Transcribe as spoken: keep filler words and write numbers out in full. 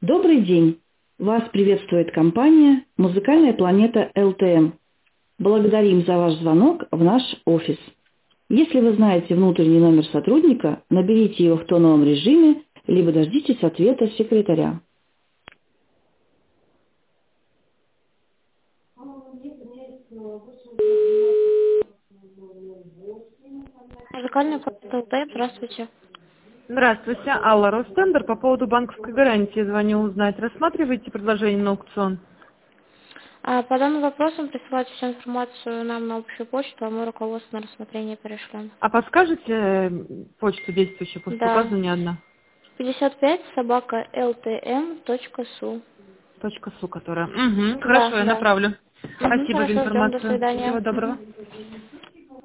Добрый день! Вас приветствует компания «Музыкальная планета эл тэ эм». Благодарим за ваш звонок в наш офис. Если вы знаете внутренний номер сотрудника, наберите его в тоновом режиме, либо дождитесь ответа секретаря. Музыкальная плата эл тэ эм, здравствуйте. Здравствуйте, Алла Ростендер. По поводу банковской гарантии звоню узнать. Рассматриваете предложение на аукцион? А по данным вопросам присылайте всю информацию нам на общую почту, а мы руководство на рассмотрение перешлем. А подскажете э, почту действующую, после Да. указана не одна? пятьдесят пять собака эл тэ эм точка су. Точка су, которая. Угу, Да, хорошо, я да. направлю. Угу, Спасибо за хорошо, ждем, до информацию. свидания. Всего доброго. Мгм.